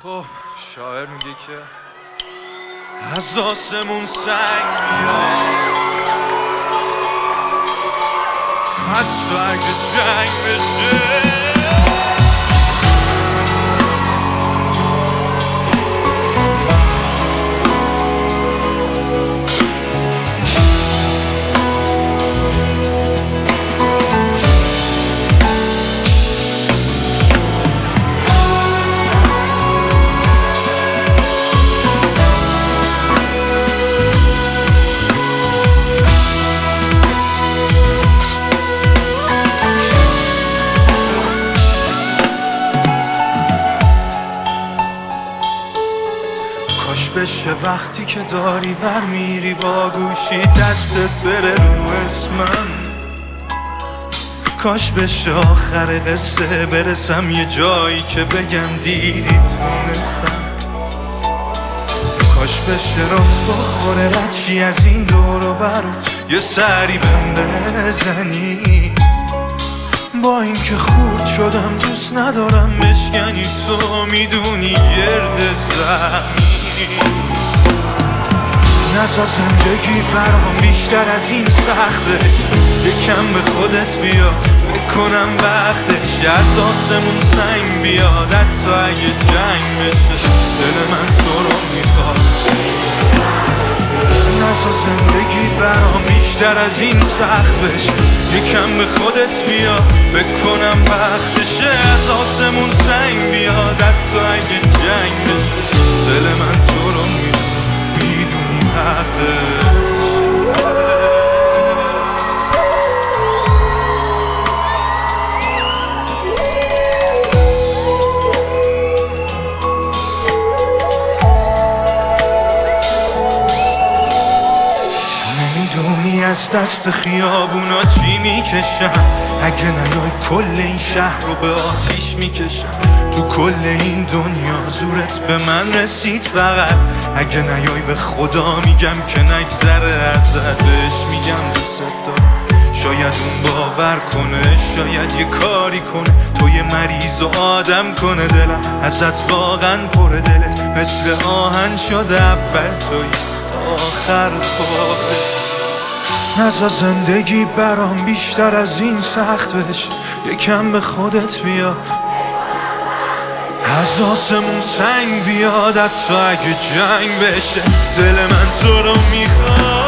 خب شاعر میگه که از آسمون سنگ میاد، حتی اگه جنگ بشه. کاش بشه وقتی که داری ور میری با گوشی دستت بره رو اسمم، کاش بشه آخر قصه برسم یه جایی که بگم دیدی تونستم، کاش بشه رات بخوره رچی از این دور و برو یه سری بهم بزنی. با اینکه خورد شدم دوست ندارم بشکنی، تو میدونی گرد زمینی. نزا زندگی برام بیشتر از این سخته، یکم به خودت بیا فکر کنم وقتش از آسمون سنگ بیاد، حتی اگه جنگ بشه دل من تو رو میخواد. نزا زندگی برام بیشتر از این سخت بشه، یکم به خودت بیا فکر کنم وقتشه از آسمون سنگ بیاد، حتی اگه جنگ بشه دل من تو رو میدونی حقش. نمیدونی از دست خیابونا چی میکشم، اگه نیای کل این شهر رو به آتیش میکشم. تو کل این دنیا زورت به من رسید فقط، اگه نیای به خدا میگم که نگذره ازت، بهش میگم دوست دارم. شاید اون باور کنه، شاید یه کاری کنه، تو یه مریض و آدم کنه دلم ازت واقعا پر دلت مثل آهن شده، اول توی آخر خودت. نزا زندگی برام بیشتر از این سخت بشه، یکم به خودت بیا از آسمون سنگ بیاد، حتی اگه جنگ بشه دل من تو رو میخواد.